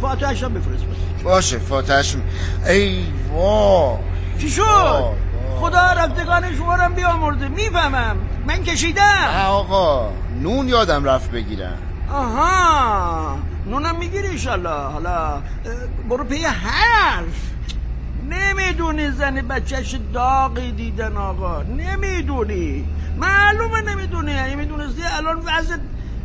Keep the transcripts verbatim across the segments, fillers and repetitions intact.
فاتحه‌اش هم بفرست. باشه فاتحه‌اش. ای وا چی شد؟ خدا رفتگان شما رو بیامرزه. میفهمم من کشیدم. آقا نون یادم رفت بگیرم. آها نونم میگیری انشالله. حالا برو پی حرف. نمیدونی زن بچهش داغی دیدن آقا، نمیدونی، معلومه نمیدونی. یعنی میدونستی الان وضع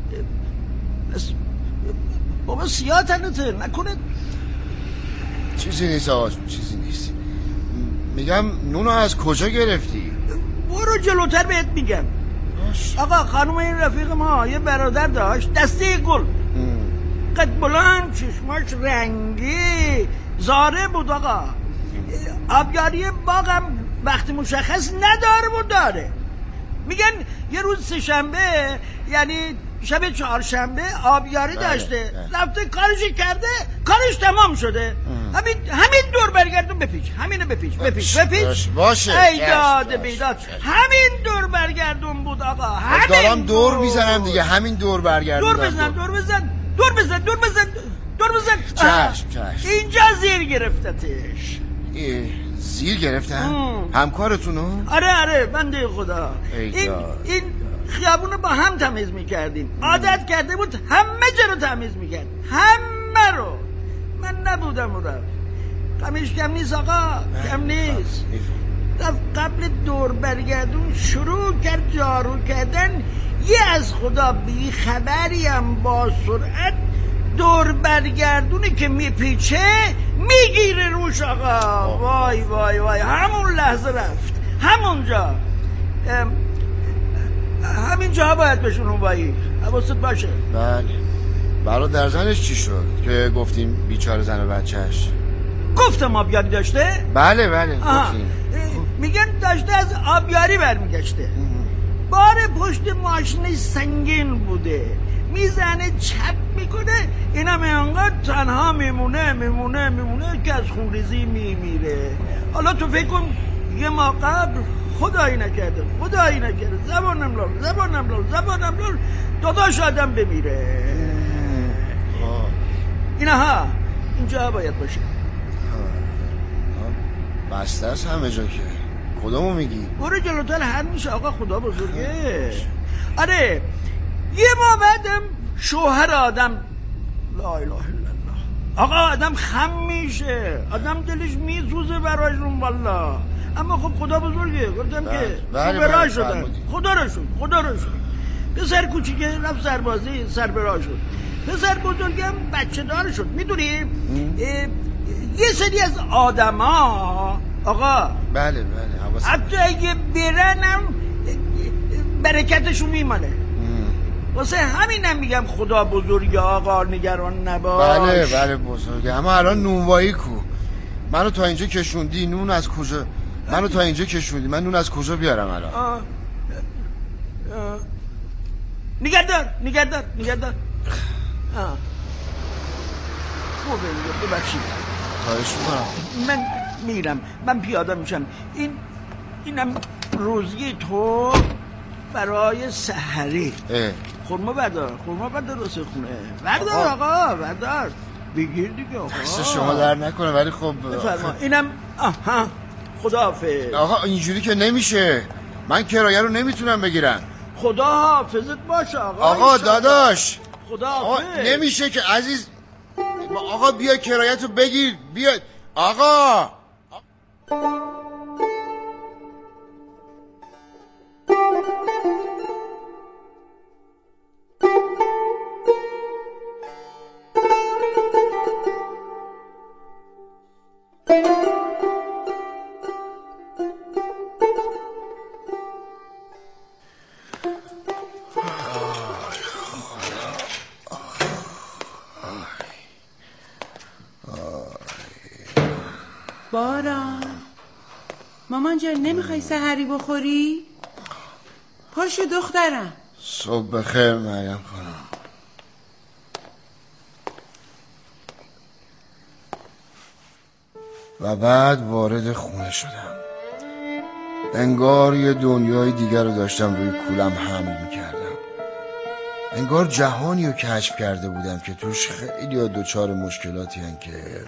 بابا سیاه تنته نکنه. چیزی نیست آقا چیزی نیست. میگم نونو از کجا گرفتی؟ برو جلوتر بهت میگم. آقا خانوم این رفیق ما یه برادر داشت دسته گل، قد بلند، چشماش رنگی، زاره بود آقا. آبیاری باغم وقتی مشخص نداره و داره. میگن یه روز سه شنبه یعنی شب چهارشنبه آبیاری بله، داشته، بله. رفته کارش کرده، کارش تمام شده. همین همین دور برگردون بپیچ، همینو بپیچ بپیچ بپیچ. باشه ای داده بیداد، همین دور برگردون بود آقا. همین دارم دور میزنم دیگه، همین دور برگردون. دور بزن دور بزن دور بزن دور بزن دور بزن. چشم چشم. اینجا زیر گرفتتش. زیر گرفتن؟ همکارتونو؟ آره آره بنده خدا. این این خیابونو با هم تمیز میکردیم. عادت کرده بود همه جا رو تمیز میکرد، همه رو. من نبودم اون رفت. کمیش کم نیست آقا، کم نیست. رفت قبل دور برگردون شروع کرد جارو کردن. یه از خدا بی خبریم با سرعت دور برگردونی که میپیچه میگیره روش آقا. وای وای وای همون لحظه رفت. همونجا همینجا باید بشون اون وایی. حواست باشه. بله. برادر زنش چی شد که گفتیم بیچاره زن و بچهش؟ گفتم آبیاری داشته؟ بله بله گفتیم. میگن داشته از آبیاری برمیگشته. بار پشت ماشین سنگین بوده، میزنه چپ میکنه، اینم انقدر تنها میمونه میمونه میمونه که از خونریزی میمیره. حالا تو فکر کن یه ما قبل خدایی نکرده خدایی نکرده زبانم لال زبانم لال زبانم لال داداش آدم بمیره. اینا ها اینجا باید باشه. بسته است همه جا که. کدومو میگی؟ برو جلوتر هر میشه آقا، خدا بزرگه. آره یه ما بعدم شوهر آدم لا اله الا الله آقا آدم خم میشه، آدم دلش میسوزه براشون والله. اما خب خدا بزرگه. گفتم که سربراه شدن. خدا رو شد خدا رو شد. پسر کوچیکه رفت سربازی سربراه شد. پسر بزرگم بچه دار شد. میدونی یه سری از آدم ها آقا بله بله حتی اگه برنم برکتشون میمانه. واسه همینم میگم خدا بزرگه آقا، نگران نباش. بله بله بزرگه. اما الان نونوایی کو؟ منو تا اینجا کشوندی، نون از کجا؟ منو تا اینجا کشوندی، من نون از کجا بیارم الان؟ آه. آه. نگهدار نگهدار نگهدار. خوبه میگه ببخشید. خواهش میکنم. من میرم، من پیاده میشم. این اینم روزی تو برای سحری. خورما بردار خورما بردار واسه خونه. بردار آقا بردار بگیر دیگه آقا. دست شما در نکنه ولی خب بفرما. اینم آها خدا حافظ. آقا اینجوری که نمیشه، من کرایه رو نمیتونم بگیرم. خدا حافظت باشه آقا. آقا داداش خدا حافظ. نمیشه که عزیز. آقا بیا کرایه رو بگیر بیا آقا. باران مامان جان نمیخوای سحری بخوری؟ پاشو دخترم. صبح بخیر مریم خانم. و بعد وارد خونه شدم. انگار یه دنیای دیگر رو داشتم روی کولم حمل میکردم. انگار جهانی رو کشف کرده بودم که توش خیلی ها دوچار مشکلاتی هن که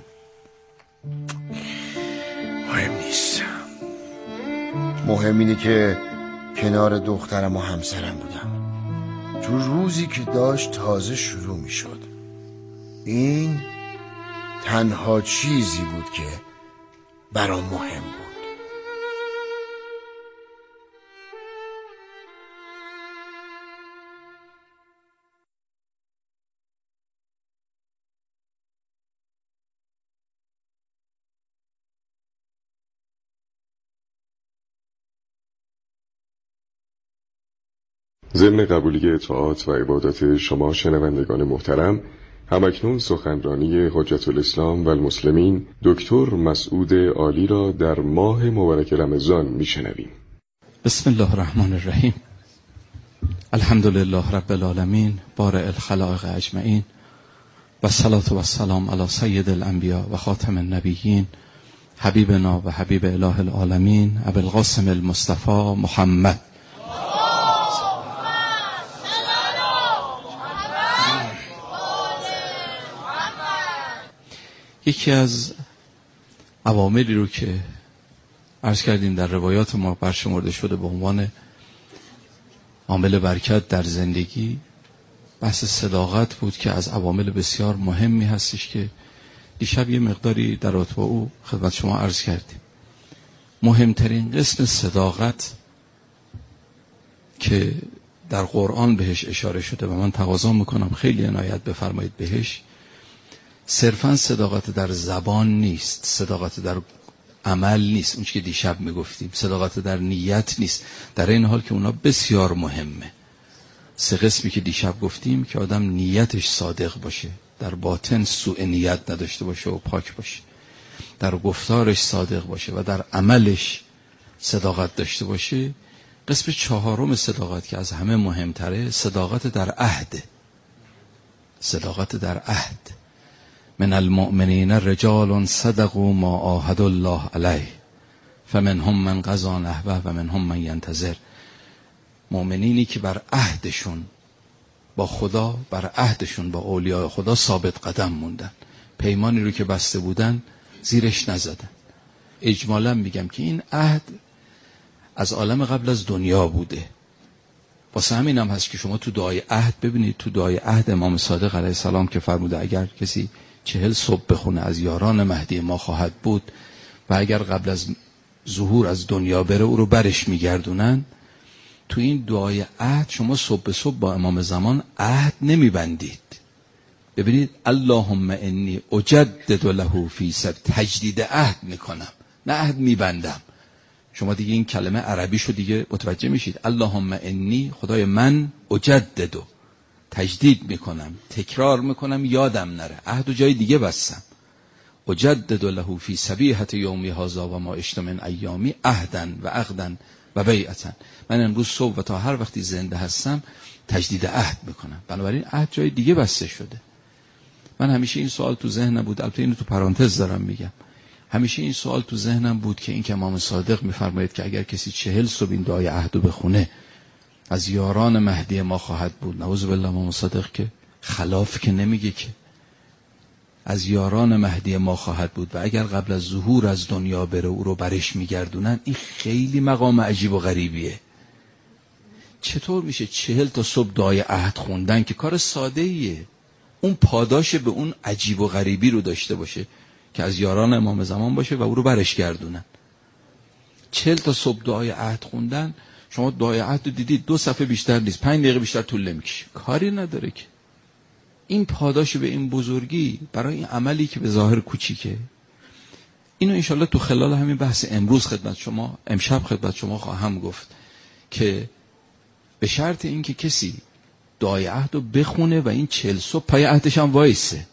مهم نیست. مهم اینه که کنار دخترم و همسرم بودم تو روزی که داشت تازه شروع می شد. این تنها چیزی بود که برام مهم بود. ضمن قبولی اطاعات و عبادت شما شنوندگان محترم، همکنون سخنرانی حجت الاسلام و المسلمین دکتر مسعود عالی را در ماه مبارک رمضان میشنویم. بسم الله الرحمن الرحیم. الحمد لله رب العالمین بارئ الخلائق اجمعین و الصلاة و السلام علی سید الانبیاء و خاتم النبیین حبیبنا و حبیب اله العالمین ابی القاسم المصطفى محمد. یکی از عواملی رو که عرض کردیم در روایات ما برشمرده شده به عنوان عامل برکت در زندگی، بحث صداقت بود که از عوامل بسیار مهمی هستش که دیشب یه مقداری در رابطه با او خدمت شما عرض کردیم. مهمترین قسم صداقت که در قرآن بهش اشاره شده و من تقاضا میکنم خیلی عنایت بفرمایید بهش، صرفا صداقت در زبان نیست، صداقت در عمل نیست، اون چی که دیشب میگفتیم، صداقت در نیت نیست، در این حال که اونا بسیار مهمه. سه قسمی که دیشب گفتیم که آدم نیتش صادق باشه، در باطن سوء نیت نداشته باشه و پاک باشه، در گفتارش صادق باشه و در عملش صداقت داشته باشه. قسم چهارم صداقت که از همه مهمتره، صداقت در عهد. صداقت در عهد. من المؤمنین رجال صدقوا ما عاهدوا الله علیه فمنهم من قضی نحبه و منهم من ینتظر. مؤمنینی که بر عهدشون با خدا، بر عهدشون با اولیاء خدا ثابت قدم موندن، پیمانی رو که بسته بودن زیرش نزدن. اجمالا میگم که این عهد از عالم قبل از دنیا بوده. واسه همین هم هست که شما تو دعای عهد ببینید، تو دعای عهد امام صادق علیه السلام که فرموده اگر کسی چهل صبح بخونه از یاران مهدی ما خواهد بود و اگر قبل از ظهور از دنیا بره او رو برش میگردونن. تو این دعای عهد شما صبح به صبح با امام زمان عهد نمیبندید. ببینید اللهم انی اجدد له فی سب، تجدید عهد میکنم، نه عهد میبندم. شما دیگه این کلمه عربیشو دیگه متوجه میشید. اللهم انی، خدای من، اجددو، تجدید میکنم، تکرار میکنم، یادم نره، عهد و جای دیگه بستم. اجدد له فی صبیحة یومی هذا و ما عشت من ایامی عهدا و عقدا و بیعتا. من امروز صبح و تا هر وقتی زنده هستم تجدید عهد میکنم. بنابراین عهد جای دیگه بسته شده. من همیشه این سوال تو ذهنم بود، البته اینو تو پرانتز دارم میگم، همیشه این سوال تو ذهنم بود که این که امام صادق میفرماید که اگر کسی چهل صبح این دعای عهدو بخونه از یاران مهدی ما خواهد بود. نعوذ بالله، امام صادق که خلاف که نمیگه که از یاران مهدی ما خواهد بود و اگر قبل از ظهور از دنیا بره او رو برش میگردونن. این خیلی مقام عجیب و غریبیه. چطور میشه چهل تا صبح دعای عهد خوندن که کار ساده ایه، اون پاداش به اون عجیب و غریبی رو داشته باشه که از یاران امام زمان باشه و او رو برش گردونن؟ چهل تا صبح دعای عهد خوندن، شما دعای عهد رو دیدید دو صفحه بیشتر نیست، پنج دقیقه بیشتر طول نمیکشه، کاری نداره که. این پاداش به این بزرگی برای این عملی که به ظاهر کوچیکه، اینو انشالله تو خلال همین بحث امروز خدمت شما، امشب خدمت شما خواهم گفت که به شرط اینکه کسی دعای عهد رو بخونه و این چهل صبح پای عهدش هم وایسه.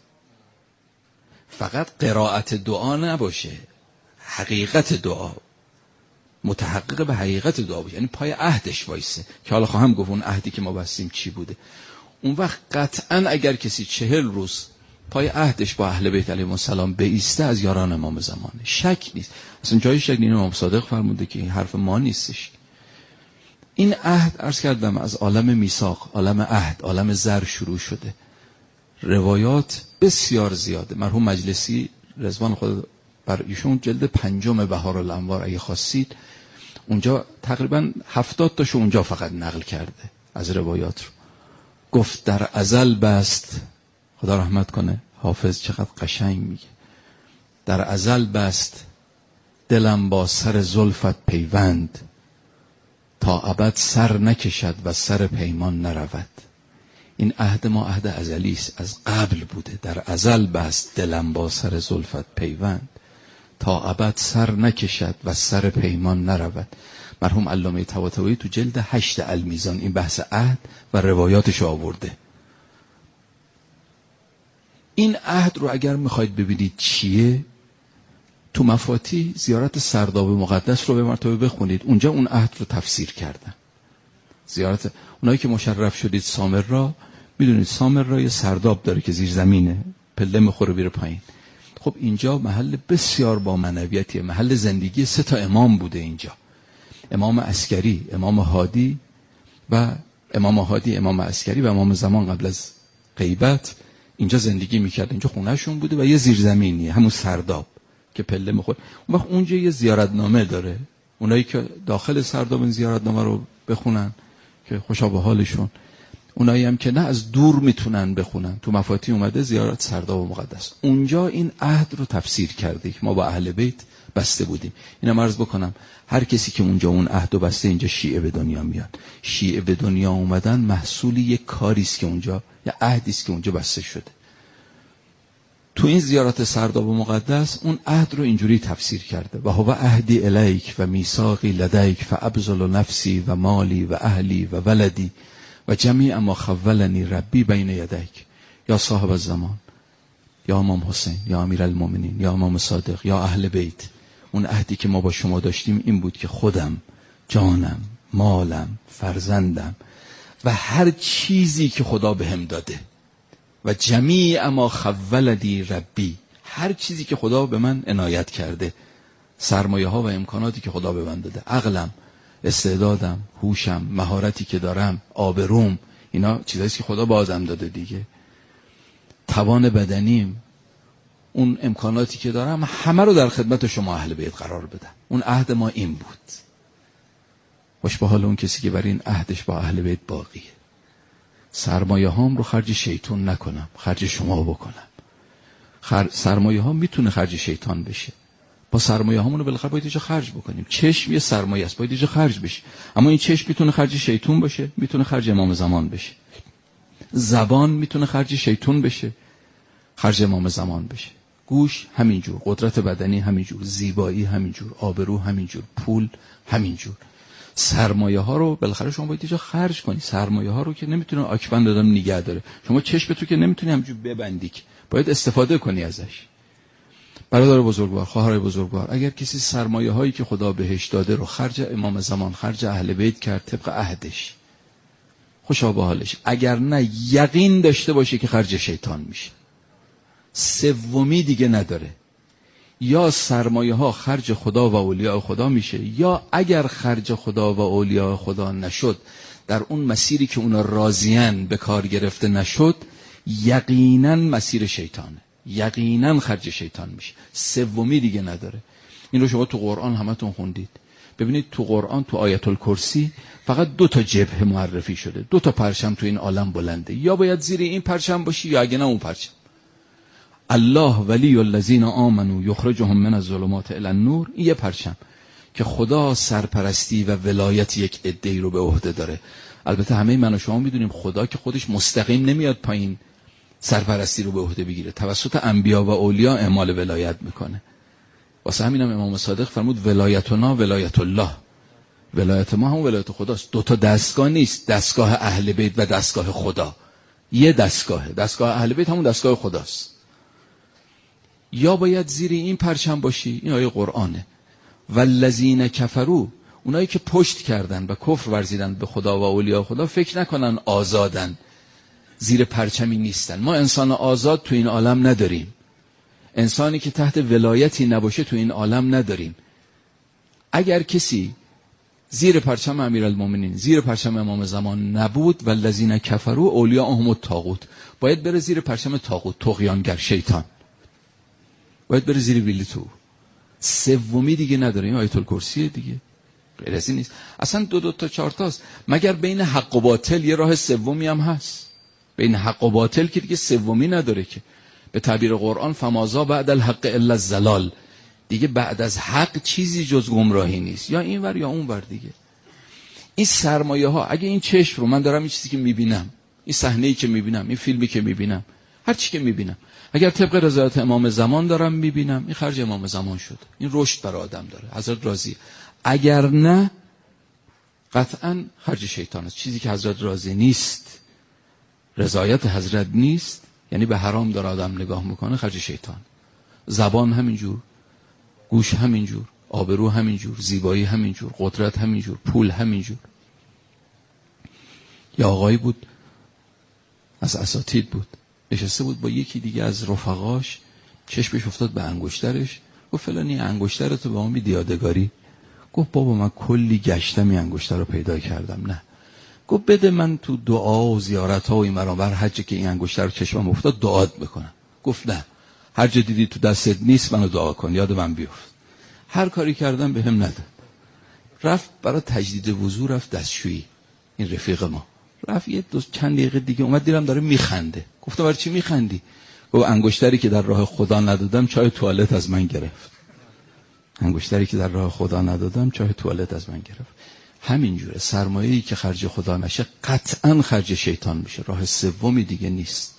فقط قرائت دعا نباشه، حقیقت دعا، متحقق به حقیقت دعا باشه، یعنی پای عهدش وایسه که حالا خواهم گفت اون عهدی که ما بستیم چی بوده. اون وقت قطعا اگر کسی چهل روز پای عهدش با اهل بیت علیهم السلام بایسته از یاران امام زمانه، شک نیست. اصلا جای شک نیست. امام صادق فرموده که این حرف ما نیستش. این عهد عرض کردم از عالم میثاق، عالم عهد، عالم زر شروع شده. روایات بسیار زیاده. مرحوم مجلسی رضوان خدا بر ایشون جلد پنجم بهار الانوار اگه خواستید اونجا تقریبا هفتاد تاشو اونجا فقط نقل کرده از روایات رو. گفت در ازل بست، خدا رحمت کنه حافظ چقدر قشنگ میگه، در ازل بست دلم با سر زلفت پیوند، تا ابد سر نکشد و سر پیمان نرود. این عهد ما عهد ازلی است، از قبل بوده. در ازل بست دلم با سر زلفت پیوند، تا ابد سر نکشد و سر پیمان نرود. مرحوم علامه طباطبایی تو جلد هشت المیزان این بحث عهد و روایاتش آورده. این عهد رو اگر میخواید ببینید چیه، تو مفاتیح زیارت سرداب مقدس رو به مرتبه بخونید، اونجا اون عهد رو تفسیر کردن. زیارت اونایی که مشرف شدید سامر را، میدونید سامر را یه سرداب داره که زیر زمینه، پله میخوره بیره پایین. خب اینجا محل بسیار با معنویتیه، محل زندگی سه تا امام بوده اینجا. امام عسکری، امام هادی و امام هادی، امام عسکری و امام زمان قبل از غیبت اینجا زندگی میکرد. اینجا خونهشون بوده و یه زیرزمینیه همون سرداب که پله میخوره. اون وقت اونجا یه زیارتنامه داره، اونایی که داخل سرداب این زیارتنامه رو بخونن که خوشا به حالشون، اونایی هم که نه از دور میتونن بخونن. تو مفاتیح اومده زیارت سرداب مقدس، اونجا این عهد رو تفسیر کرده که ما با اهل بیت بسته بودیم. اینم عرض بکنم هر کسی که اونجا اون عهد رو بسته اینجا شیعه به دنیا میاد. شیعه به دنیا اومدن محصول یک کاری است که اونجا، یا عهدی است که اونجا بسته شده. تو این زیارت سرداب مقدس اون عهد رو اینجوری تفسیر کرده: و هو عهدی الیک و میثاقی لدیک فابذل نفسی و مالی و اهلی و ولدی و جمیع ما خولنی ربی بین یدیک. یا صاحب الزمان، یا امام حسین، یا امیرالمومنین، یا امام صادق، یا اهل بیت، اون عهدی که ما با شما داشتیم این بود که خودم، جانم، مالم، فرزندم و هر چیزی که خدا بهم داده و جمیع ما خولنی ربی، هر چیزی که خدا به من عنایت کرده، سرمایه ها و امکاناتی که خدا به من داده، عقلم، استعدادم، هوشم، مهارتی که دارم، آبروم، اینا چیزایی که خدا به آدم داده دیگه، توان بدنیم، اون امکاناتی که دارم، همه رو در خدمت شما اهل بیت قرار بدم. اون عهد ما این بود. خوش به حال اون کسی که بر این عهدش با اهل بیت باقیه. سرمایه هام رو خرج شیطان نکنم، خرج شما بکنم. خر... سرمایه ها میتونه خرج شیطان بشه. با سرمایه هامونو بالاخره باید اینجا خرج بکنیم. چشم یه سرمایه است، باید اینجا خرج بشه. اما این چشم میتونه خرج شیطان باشه، میتونه خرج امام زمان بشه. زبان میتونه خرج شیطان بشه، خرج امام زمان بشه. گوش همینجور، قدرت بدنی همینجور، زیبایی همینجور، آبرو همینجور، پول همینجور. سرمایه ها رو بالاخره شما باید اینجا خرج کنی. سرمایه ها رو که نمیتونه آکبند دادم نگه داره. شما چشم تو که نمیتونی همینجور ببندی، باید استفاده کنی ازش. برادر بزرگوار، خواهرای بزرگوار، اگر کسی سرمایه هایی که خدا بهش داده رو خرج امام زمان، خرج اهل بیت کرد طبق عهدش، خوشا به حالش. اگر نه یقین داشته باشه که خرج شیطان میشه. سومی دیگه نداره. یا سرمایه ها خرج خدا و اولیاء خدا میشه، یا اگر خرج خدا و اولیاء خدا نشد، در اون مسیری که اونا راضیان به کار گرفته نشد، یقینا مسیر شیطانه، یقینا خرج شیطان میشه. سومی دیگه نداره. این رو شما تو قرآن همتون خوندید. ببینید تو قرآن تو آیت الکرسی فقط دو تا جبهه معرفی شده، دو تا پرچم تو این عالم بلنده، یا باید زیر این پرچم باشی یا اگه نه اون پرچم. الله ولی الذین آمنوا یخرجهم من الظلمات الی النور، این یه پرچم که خدا سرپرستی و ولایت یک عده‌ای رو به عهده داره. البته همه من و شما میدونیم خدا که خودش مستقیم نمیاد پایین سرپرستی رو به عهده بگیره، توسط انبیا و اولیا اعمال ولایت میکنه. واسه همینم امام صادق فرمود ولایتنا ولایت الله، ولایت ما هم ولایت خداست. دو تا دستگاه نیست، دستگاه اهل بیت و دستگاه خدا. یه دستگاهه، دستگاه اهل بیت همون دستگاه خداست. یا باید زیر این پرچم باشی، این آیه قرآنه. والذین کفروا، اونایی که پشت کردن و کفر ورزیدن به خدا و اولیاء خدا، فکر نکنن آزادن، زیر پرچمی نیستن. ما انسان آزاد تو این عالم نداریم. انسانی که تحت ولایتی نباشه تو این عالم نداریم. اگر کسی زیر پرچم امیرالمومنین، زیر پرچم امام زمان نبود و الذین کفروا اولیاءهم الطاغوت. باید بره زیر پرچم طاغوت، طغیانگر، شیطان. باید بره زیر ویلی تو. سومی دیگه نداره. این آیت الکرسی دیگه. غیر از این نیست. اصلا دو دو تا چهار تاست. مگر بین حق و باطل یه راه سومی هم هست. بین حق و باطل که دیگه سومی نداره که. به تعبیر قرآن فمازا بعد الحق الا الضلال. دیگه بعد از حق چیزی جز گمراهی نیست. یا این ور یا اون ور دیگه. این سرمایه ها، اگه این چشم رو من دارم این چیزی که میبینم، این صحنه‌ای که میبینم، این فیلمی که میبینم، هر چی که میبینم، اگر طبق رضایت امام زمان دارم میبینم، این خرج امام زمان شد. این رشد برای آدم داره. حضرت راضی. اگر نه قطعا خرج شیطان است. چیزی که حضرت راضی نیست، رضایت حضرت نیست، یعنی به حرام داره آدم نگاه میکنه، خرج شیطان. زبان همینجور، گوش همینجور، آبرو همینجور، زیبایی همینجور، قدرت همینجور، پول همینجور. یا آقایی بود از اساتید بود، نشسته بود با یکی دیگه از رفقاش، چشمش افتاد به انگشترش، گفت فلانی انگشترتو به ما میدی یادگاری؟ گفت بابا من کلی گشتم این انگشتر رو پیدا کردم. نه. گفت بده من تو دعا و زیارت ها و این مرابر حج که این انگشتر رو چشمم افتاد دعات بکنم. گفت نه، هر جا دیدی تو دستت نیست منو دعا کن، یاد من بیفت. هر کاری کردم به هم نداد. رفت برای تجدید وضو، رفت دستشویی. این رفیق ما رفت یه دو چند دقیقه دیگه اومد، دیدم داره میخنده. گفتم برای چی میخندی؟ گفت انگشتری که در راه خدا ندادم چای توالت از من گرفت. انگشتری که در راه خدا ندادم چای توالت از من گرفت. همینجوره. سرمایه‌ای که خرج خدا نشه قطعا خرج شیطان میشه. راه سومی دیگه نیست.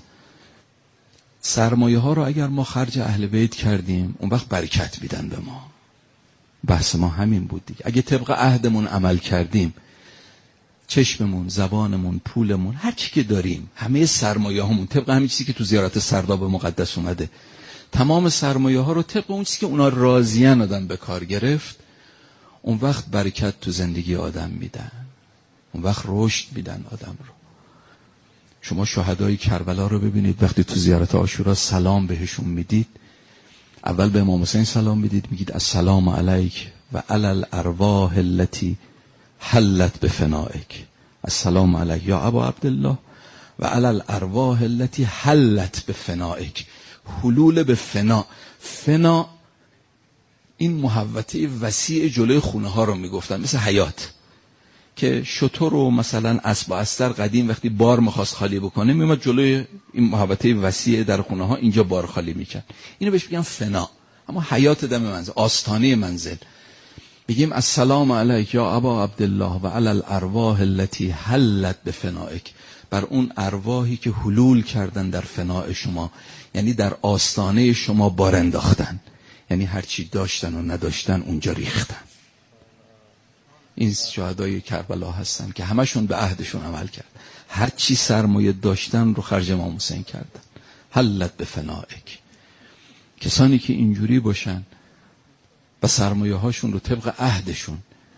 سرمایه ها رو اگر ما خرج اهل بیت کردیم اون وقت برکت میدن به ما. بحث ما همین بود دیگه. اگه طبق عهدمون عمل کردیم، چشممون، زبانمون، پولمون، هر چی که داریم، همه سرمایه هامون طبق همین چیزی که تو زیارت سرداب مقدس اومده، تمام سرمایه ها رو طبق اون چیزی که اونا راضیان آدم به کار گرفت، اون وقت برکت تو زندگی آدم میدن. اون وقت رشد میدن آدم رو. شما شهدای کربلا رو ببینید، وقتی تو زیارت عاشورا سلام بهشون میدید، اول به امام حسین سلام میدید، میگید السلام علیک و علی الارواح التي حلت بفنائک. السلام علیک یا ابا عبدالله و علی الارواح التي حلت بفنائک. حلول به فنا. فنا این محوطه وسیع جلوی خونه ها رو میگفتن، مثل حیات که شتر و مثلا اسب و استر قدیم وقتی بار میخواست خالی بکنه میومد جلوی این محوطه وسیع در خونه ها، اینجا بار خالی میکرد. اینو بهش میگن فنا. اما حیات دم منزل، آستانه منزل، بگیم السلام علیک یا ابا عبدالله و علی الارواح التي حلت بفنائک. بر اون ارواحی که حلول کردن در فناء شما، یعنی در آستانه شما بار انداختن، یعنی هر چی داشتن و نداشتن اونجا ریختن. این شهدای کربلا هستن که همشون به عهدشون عمل کرد. هر چی سرمایه داشتن رو خرج امام حسین کردن. حلت بفنائک. کسانی که اینجوری باشن و سرمایه هاشون رو طبق عهدشون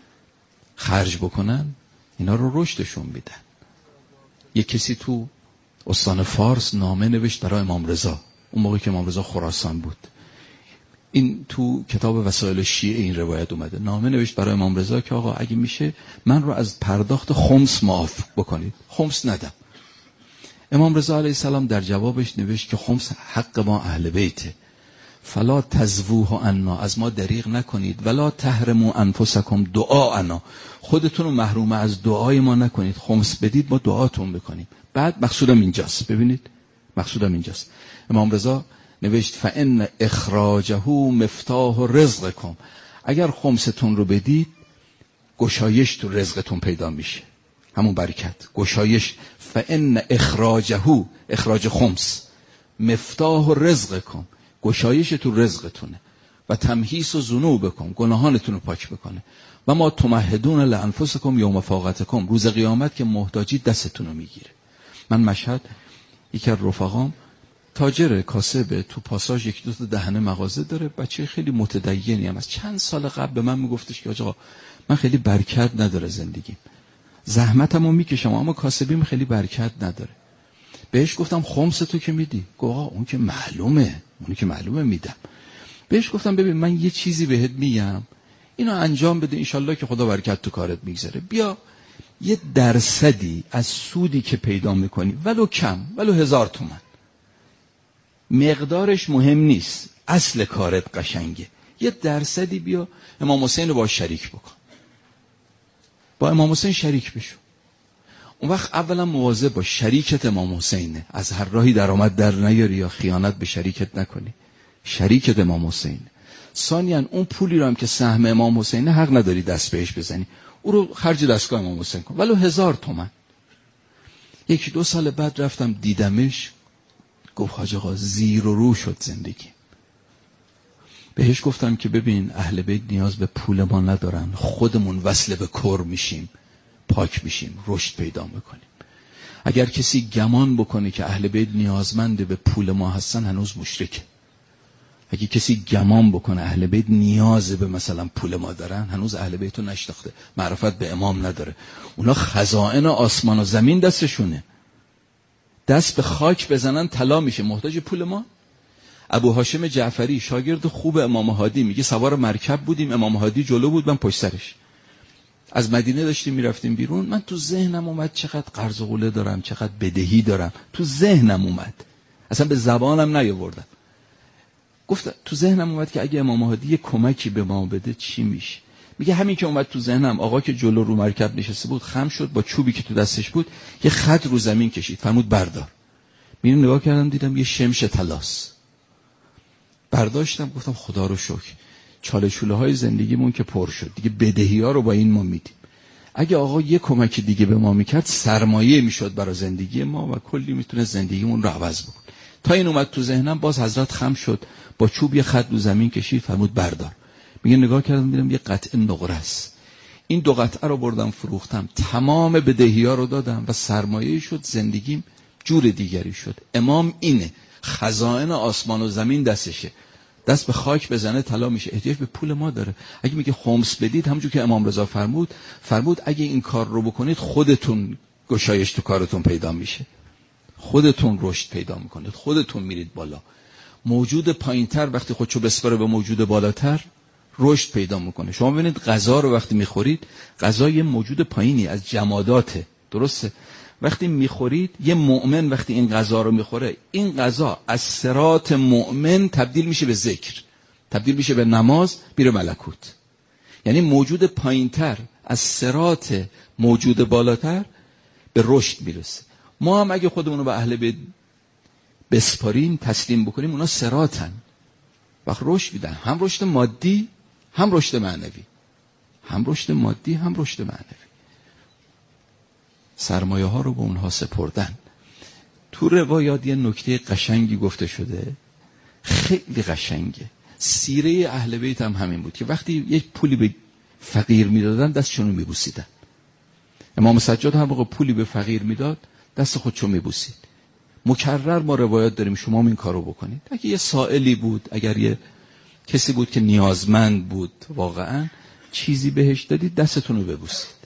خرج بکنن، اینا رو رشدشون میدن. یک کسی تو استان فارس نامه نوشت برای امام رضا، اون موقعی که امام رضا خراسان بود. این تو کتاب وسائل شیعه این روایت اومده. نامه نوشت برای امام رضا که آقا اگه میشه من رو از پرداخت خمس معاف بکنید، خمس ندم. امام رضا علیه السلام در جوابش نوشت که خمس حق ما اهل بیته، فلا تزووه عنا، از ما دریغ نکنید، ولا تحرموا انفسکم دعاءنا، خودتون رو محروم از دعای ما نکنید، خمس بدید ما دعاتون بکنیم. بعد مقصودم اینجاست، ببینید مقصودم اینجاست. امام رضا نوشت فان اخراجه مفتاح رزقکم، اگر خمستون رو بدید گشایش تو رزقتون پیدا میشه، همون برکت، گشایش. فان اخراجه، اخراج خمس، مفتاح رزقکم، گشایش تو رزقتونه، و تمحیص و ذنوبکم، گناهانتون رو پاک بکنه، و ما تمهدون لانفسکم یوم فاقتکم، روز قیامت که محتاجی دستتون رو میگیره. من مشهد یکی از رفقام تاجر کاسبه، تو پاساژ یک دو تا دهنه مغازه داره، بچه خیلی متدینی هم از چند سال قبل به من میگفتش که آقا من خیلی برکت نداره زندگیم، زحمتمو میکشم اما کاسبیم خیلی برکت نداره. بهش گفتم خمس تو که میدی؟ گفت آقا اون که معلومه، اون که معلومه میدم. بهش گفتم ببین من یه چیزی بهت میگم، اینو انجام بده، انشالله که خدا برکت تو کارت میگذاره. بیا یه درصدی از سودی که پیدا میکنی، ولو کم، ولو هزار تومن، مقدارش مهم نیست، اصل کارت قشنگه، یه درصدی بیا امام حسین رو با شریک بکن، با امام حسین شریک بشو. اون وقت اولا مواظب باش شریکت امام حسینه، از هر راهی درآمد در نیاری یا خیانت به شریکت نکنی، شریکت امام حسینه. ثانیاً اون پولی رو هم که سهم امام حسینه حق نداری دست بهش بزنی، او رو خرج دستگاه امام حسین کن، ولو هزار تومن. یکی دو سال بعد رفتم دیدمش، گفت حاج آقا زیر و رو شد زندگی. بهش گفتم که ببین اهل بیت نیاز به پول ما ندارن، خودمون وصل به کر میشیم، پاک میشیم، رشد پیدا میکنیم. اگر کسی گمان بکنه که اهل بیت نیازمند به پول ما هستن هنوز مشرکه. اگه کسی گمان بکنه اهل بیت نیاز به مثلا پول ما دارن هنوز اهل بیت رو نشناخته، معرفت به امام نداره. اونا خزائن آسمان و زمین دستشونه، دست به خاک بزنن طلا میشه، محتاج پول ما. ابو هاشم جعفری شاگرد خوب امام هادی میگه سوار مرکب بودیم، امام هادی جلو بود، من پشت سرش. از مدینه داشتیم میرفتیم بیرون، من تو ذهنم اومد چقدر قرض و قوله دارم، چقدر بدهی دارم، تو ذهنم اومد، اصلا به زبانم نیاوردم. گفت تو ذهنم اومد که اگه امام هادی یه کمکی به ما بده چی میشه. میگه همین که اومد تو ذهنم، آقا که جلو رو مرکب نشسته بود خم شد، با چوبی که تو دستش بود یه خط رو زمین کشید، فرمود بردار. میرم نگاه کردم دیدم یه شمش طلاست. برداشتم، گفتم خدا رو شکر، چاله چوله های زندگیمون که پر شد دیگه، بدهی ها رو با این ما میدیم. اگه آقا یه کمک دیگه به ما میکرد سرمایه میشد برای زندگی ما و کلی میتونه زندگیمون رو عوض بکن. تا این اومد تو ذهنم، باز حضرت خم شد، با چوب یه خط رو زمین کشید، فرمود بردار. میگه نگاه کردم دیدم یه قطعه نقره است. این دو قطعه رو بردم فروختم، تمام بدهی ها رو دادم و سرمایه شد، زندگیم جور دیگری شد. امام اینه، خزائن آسمان و زمین دستشه، دست به خاک بزنه طلا میشه، احتیاج به پول ما داره. اگه میگه خمس بدید، همونجور که امام رضا فرمود فرمود اگه این کار رو بکنید خودتون گشایش تو کارتون پیدا میشه، خودتون رشد پیدا میکنید، خودتون میرید بالا. موجود پایینتر وقتی خودشو بسپاره به موجود بالاتر رشد پیدا میکنه. شما ببینید غذا رو وقتی میخورید، غذا یه موجود پایینی از جماداته، درسته؟ وقتی میخورید، یه مؤمن وقتی این غذا رو میخوره، این غذا از صراط مؤمن تبدیل میشه به ذکر، تبدیل میشه به نماز، میره ملکوت. یعنی موجود پایینتر از صراط موجود بالاتر به رشد میرسه. ما هم اگه خودمون رو به اهل بیت بسپاریم، تسلیم بکنیم، اونا صراطن، وقت رشد میدن، هم رشد مادی هم رشد معنوی، هم رشد مادی هم رشد معنوی. سرمایه ها رو به اونها سپردن. تو روایات یه نکته قشنگی گفته شده، خیلی قشنگه. سیره اهل بیت هم همین بود که وقتی یک پولی به فقیر میدادن دستشون رو میبوسیدن. امام سجاد هم موقع پولی به فقیر میداد دست خودشو میبوسید. مکرر ما روایات داریم شما هم این کارو بکنید. اگه یه سائلی بود، اگر یه کسی بود که نیازمند بود واقعا، چیزی بهش دادید دستتون رو ببوسید.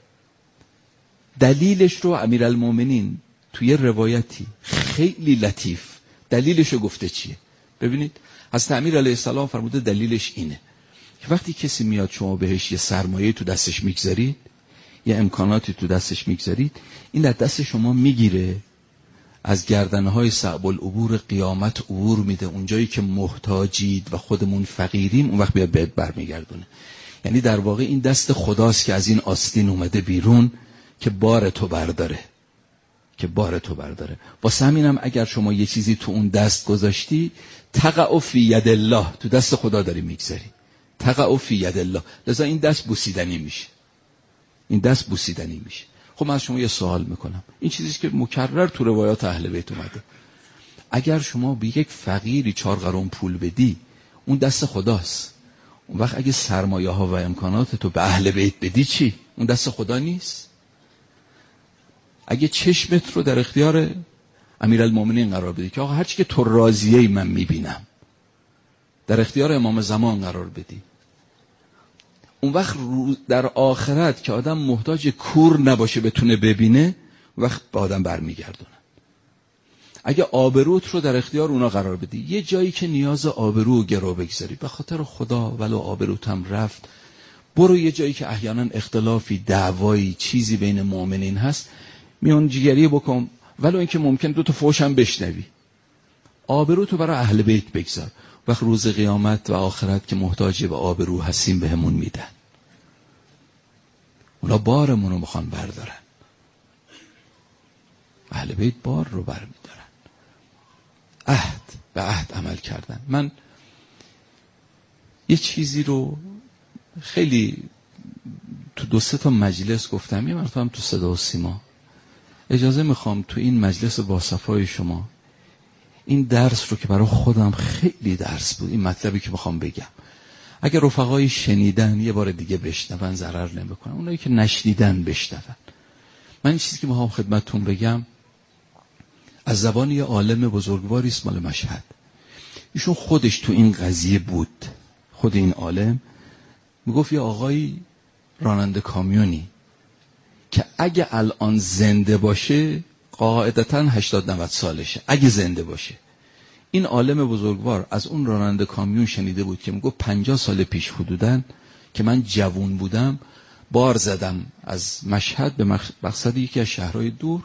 دلیلش رو امیرالمومنین توی روایتی خیلی لطیف دلیلش رو گفته چیه. ببینید حضرت امیر علیه السلام فرموده دلیلش اینه که وقتی کسی میاد شما بهش یه سرمایه تو دستش میگذارید، یه امکاناتی تو دستش میگذارید، این در دست شما میگیره، از گردنهای صعب العبور قیامت عبور میده، اونجایی که محتاجید و خودمون فقیریم اون وقت بیاد بهت برمیگردونه. یعنی در واقع این دست خداست که از این آستین اومده بیرون که بار تو برداره، که بار تو برداره. واسه همینم اگر شما یه چیزی تو اون دست گذاشتی، تقع فی ید الله، تو دست خدا داری میگذاری، تقع فی ید الله، لذا این دست بوسیدنی میشه، این دست بوسیدنی میشه. خب من از شما یه سوال میکنم، این چیزی که مکرر تو روایات اهل بیت اومده، اگر شما به یک فقیری چهار قرون پول بدی، اون دست خداست. اون وقت اگه سرمایه ها و امکانات تو به اهل بیت بدی چی؟ اون دست خدا نیست؟ اگه چشمت رو در اختیار امیرالمومنین قرار بدی که آقا هرچی که تو راضیه من میبینم، در اختیار امام زمان قرار بدی، اون وقت در آخرت که آدم محتاج کور نباشه بتونه ببینه، وقت به آدم برمیگردونه. اگه آبروت رو در اختیار اونا قرار بدی، یه جایی که نیاز آبرو و گرو بگذاری، به خاطر خدا ولو آبروت هم رفت، برو یه جایی که احیانا اختلافی، دعوایی، چیزی بین مؤمنین هست، میون جگری بکن، ولو اینکه ممکن دو تا فحش هم بشنوی. آبرو تو برای اهل بیت بگذار. وقت روز قیامت و آخرت که محتاج به آبرو هستیم بهمون میدن. اونا بارمون رو میخوان بردارن. اهل بیت بار رو برمیدارن. عهد به عهد عمل کردن. من یه چیزی رو خیلی تو دو سه تا مجلس گفتم، یه مرتبه هم تو صدا و سیما. اجازه میخوام تو این مجلس باصفای شما این درس رو که برای خودم خیلی درس بود، این مطلبی که میخوام بگم، اگر رفقای شنیدن یه بار دیگه بشنون ضرر نمیکنن، اونایی که نشنیدن بشنون. من این چیزی که میخوام خدمتتون بگم از زبان یه عالم بزرگواری است مال مشهد. ایشون خودش تو این قضیه بود. خود این عالم میگفت یه آقایی راننده کامیونی که اگه الان زنده باشه قاعدتاً هشتاد نود سالشه، اگه زنده باشه. این عالم بزرگوار از اون راننده کامیون شنیده بود که میگفت پنجاه سال پیش حدوداً که من جوون بودم بار زدم از مشهد به مقصد یکی از شهرهای دور،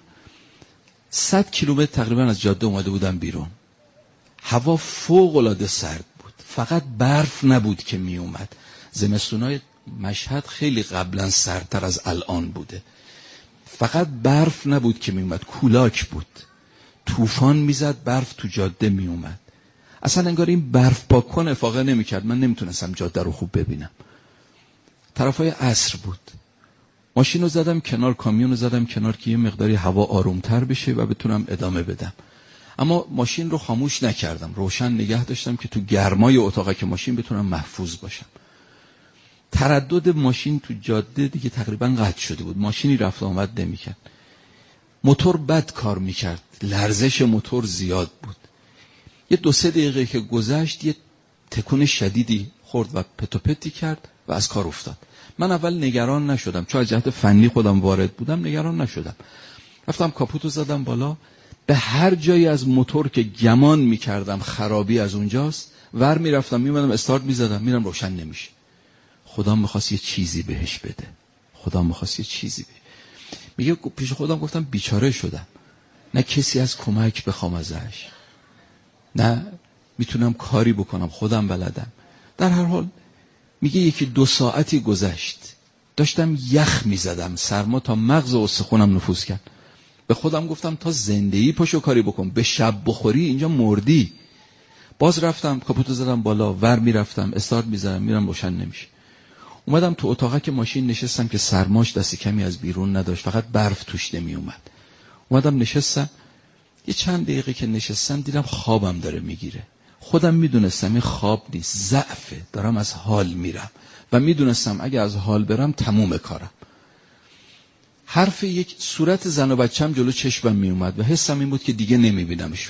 صد کیلومتر تقریبا از جاده اومده بودم بیرون. هوا فوق العاده سرد بود، فقط برف نبود که می اومد. زمستونای مشهد خیلی قبلا سردتر از الان بوده. فقط برف نبود که می اومد، کولاک بود، طوفان میزد، برف تو جاده می اومد. اصلا انگار این برف پاکن افاقه نمی کرد. من نمیتونستم جاده رو خوب ببینم. طرفای عصر بود. ماشین رو زدم کنار، کامیون رو زدم کنار که یه مقداری هوا آرومتر بشه و بتونم ادامه بدم. اما ماشین رو خاموش نکردم، روشن نگه داشتم که تو گرمای اتاقه که ماشین بتونم محفوظ باشم. تردد ماشین تو جاده دیگه تقریبا قطع شده بود، ماشینی رفت آمد نمی‌کرد. موتور بد کار میکرد، لرزش موتور زیاد بود. یه دو سه دقیقه که گذشت یه تکون شدیدی خورد و پتو پتی کرد و از کار افتاد. من اول نگران نشدم، چون از جهت فنی خودم وارد بودم، نگران نشدم. رفتم کاپوتو زدم بالا، به هر جایی از موتور که گمان میکردم خرابی از اونجاست ور میرفتم، میمدم استارت میزدم، میرم روشن نمیشه. خدا میخواست یه چیزی بهش بده، خدا میخواست یه چیزی بده. میگه پیش خودم گفتم بیچاره شدم، نه کسی از کمک بخوام ازش، نه میتونم کاری بکنم، خودم بلدم. در هر حال میگه یکی دو ساعتی گذشت، داشتم یخ میزدم، سرما تا مغز و استخونم نفوذ کرد. به خودم گفتم تا زندگی پاشو کاری بکن، به شب بخوری اینجا مردی. باز رفتم کاپوتو زدم بالا، ور میرفتم استارت میزدم، میرم روشن نمیشه. اومدم تو اتاقه که ماشین نشستم که سرماش دست کمی از بیرون نداشت، فقط برف توش نمی اومد. اومدم نشستم، یه چند دقیقه که نشستم دیدم خوابم داره میگیره. خودم میدونستم این خواب نیست، ضعفه، دارم از حال میرم و میدونستم اگه از حال برم تموم کارم. حرف یک صورت زن و بچم جلو چشمم میومد و حسم این بود که دیگه نمیبینمشون.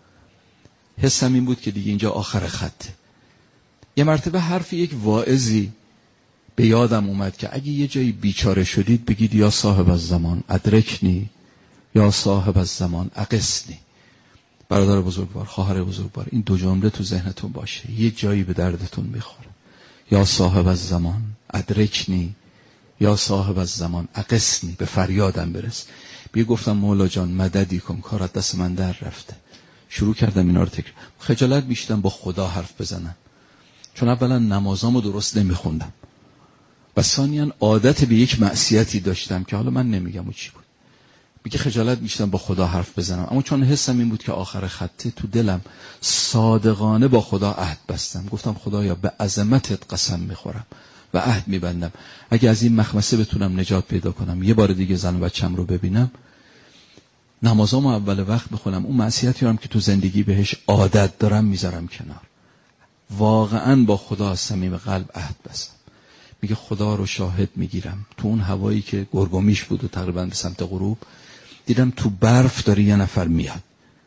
حسم این بود که دیگه اینجا آخر خطه. یه مرتبه حرف یک واعظی به یادم اومد که اگه یه جایی بیچاره شدید بگید یا صاحب الزمان ادرکنی یا صاحب الزمان اغثنی. برادر بزرگوار، خواهر بزرگوار، این دو جمله تو ذهنتون باشه، یه جایی به دردتون میخوره. یا صاحب الزمان ادرکنی یا صاحب الزمان اغثنی، به فریادم برس. بیا گفتم مولا جان مددی کن، کار از دست من در رفته. شروع کردم اینا رو تکرار. خجالت میشدم با خدا حرف بزنم، چون اولا نمازامو درست نمیخوندم و ثانیاً عادت به یک معصیتی داشتم که حالا من نمیگم و چی بود. میگه خجالت میشدم با خدا حرف بزنم، اما چون حسم این بود که آخر خطه، تو دلم صادقانه با خدا عهد بستم. گفتم خدایا به عظمتت قسم میخورم و عهد میبندم اگه از این مخمسه بتونم نجات پیدا کنم، یه بار دیگه زن و بچم رو ببینم، نمازامو اول وقت بخونم، اون معصیتی رو هم که تو زندگی بهش عادت دارم میذارم کنار. واقعاً با خدا از صمیم قلب عهد بستم. میگه خدا رو شاهد میگیرم، تو اون هوایی که گرگومیش بود و تقریبا به سمت غروب، دیدم تو برف داره یه نفر میاد.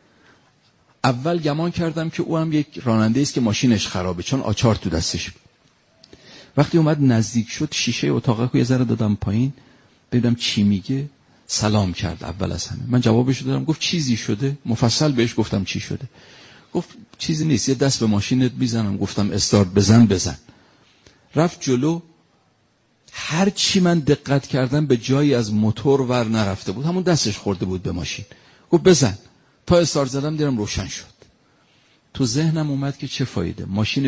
اول گمان کردم که او هم یک راننده است که ماشینش خرابه، چون آچار تو دستش بود. وقتی اومد نزدیک شد، شیشه اتاقه رو یه ذره دادم پایین ببینم چی میگه. سلام کرد اول از همه. من جوابش دادم، گفت چیزی شده؟ مفصل بهش گفتم چی شده. گفت چیزی نیست، یه دست به ماشینت میزنم. گفتم استارت بزن بزن. رفت جلو، هر چی من دقت کردم به جایی از موتور ور نرفته بود، همون دستش خورده بود به ماشین. گفت بزن. تا استارت زدم دیدم روشن شد. تو ذهنم اومد که چه فایده، ماشین